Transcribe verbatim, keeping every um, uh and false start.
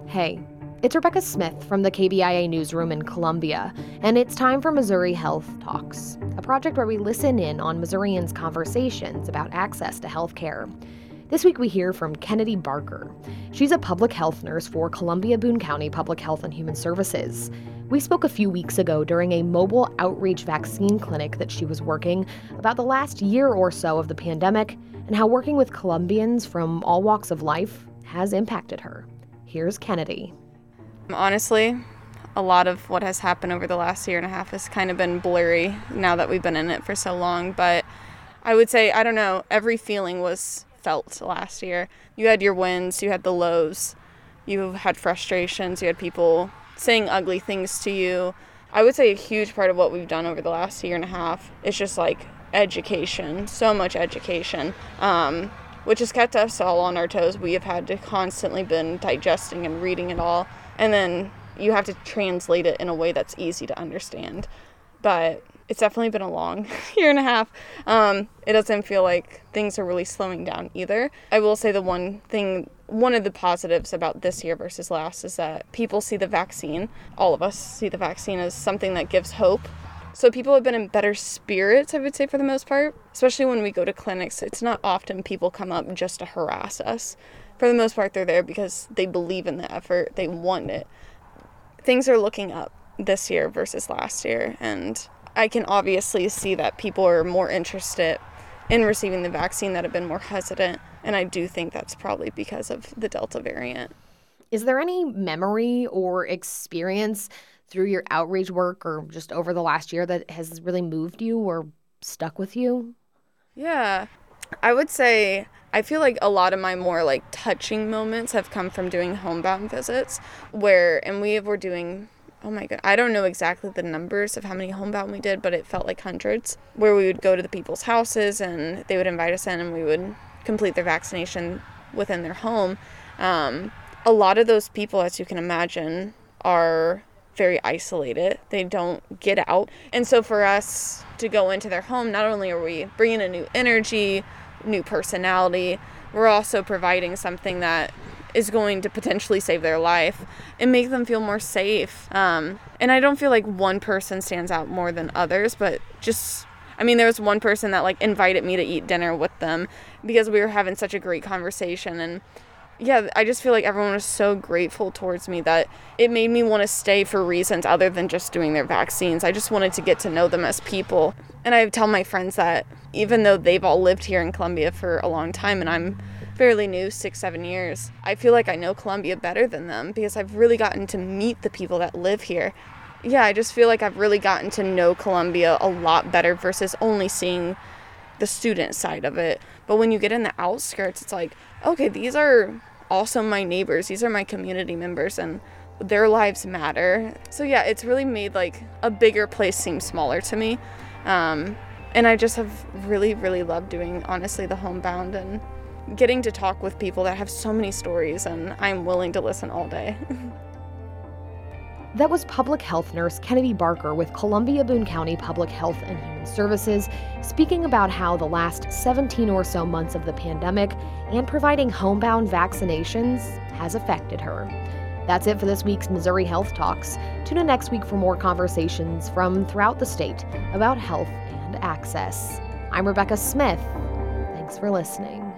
Hey, it's Rebecca Smith from the K B I A newsroom in Columbia, and it's time for Missouri Health Talks, a project where we listen in on Missourians' conversations about access to health care. This week we hear from Kennedy Barker. She's a public health nurse for Columbia-Boone County Public Health and Human Services. We spoke a few weeks ago during a mobile outreach vaccine clinic that she was working about the last year or so of the pandemic and how working with Columbians from all walks of life has impacted her. Here's Kennedy. Honestly, a lot of what has happened over the last year and a half has kind of been blurry now that we've been in it for so long. But I would say, I don't know, every feeling was felt last year. You had your wins, you had the lows, you had frustrations, you had people saying ugly things to you. I would say a huge part of what we've done over the last year and a half is just like education, so much education. Um, which has kept us all on our toes. We have had to constantly been digesting and reading it all. And then you have to translate it in a way that's easy to understand. But it's definitely been a long year and a half. Um, it doesn't feel like things are really slowing down either. I will say the one thing, one of the positives about this year versus last is that people see the vaccine, all of us see the vaccine as something that gives hope. So people have been in better spirits, I would say, for the most part. Especially when we go to clinics, it's not often people come up just to harass us. For the most part, they're there because they believe in the effort, they want it. Things are looking up this year versus last year, and I can obviously see that people are more interested in receiving the vaccine that have been more hesitant, and I do think that's probably because of the Delta variant. Is there any memory or experience through your outreach work or just over the last year that has really moved you or stuck with you? Yeah, I would say I feel like a lot of my more like touching moments have come from doing homebound visits where, and we were doing, oh my God, I don't know exactly the numbers of how many homebound we did, but it felt like hundreds, where we would go to the people's houses and they would invite us in and we would complete their vaccination within their home. Um, a lot of those people, as you can imagine, are very isolated. They don't get out. And so for us to go into their home, not only are we bringing a new energy, new personality, we're also providing something that is going to potentially save their life and make them feel more safe. Um, and I don't feel like one person stands out more than others, but just, I mean, there was one person that like invited me to eat dinner with them because we were having such a great conversation. And yeah, I just feel like everyone was so grateful towards me that it made me want to stay for reasons other than just doing their vaccines. I just wanted to get to know them as people. And I tell my friends that even though they've all lived here in Columbia for a long time and I'm fairly new, six, seven years, I feel like I know Columbia better than them because I've really gotten to meet the people that live here. Yeah, I just feel like I've really gotten to know Columbia a lot better versus only seeing the student side of it. But when you get in the outskirts, it's like, okay, these are also my neighbors, these are my community members, and their lives matter. So yeah, it's really made like a bigger place seem smaller to me. Um, and I just have really, really loved doing, honestly, the homebound and getting to talk with people that have so many stories, and I'm willing to listen all day. That was public health nurse Kennedy Barker with Columbia-Boone County Public Health and Human Services, speaking about how the last seventeen or so months of the pandemic and providing homebound vaccinations has affected her. That's it for this week's Missouri Health Talks. Tune in next week for more conversations from throughout the state about health and access. I'm Rebecca Smith. Thanks for listening.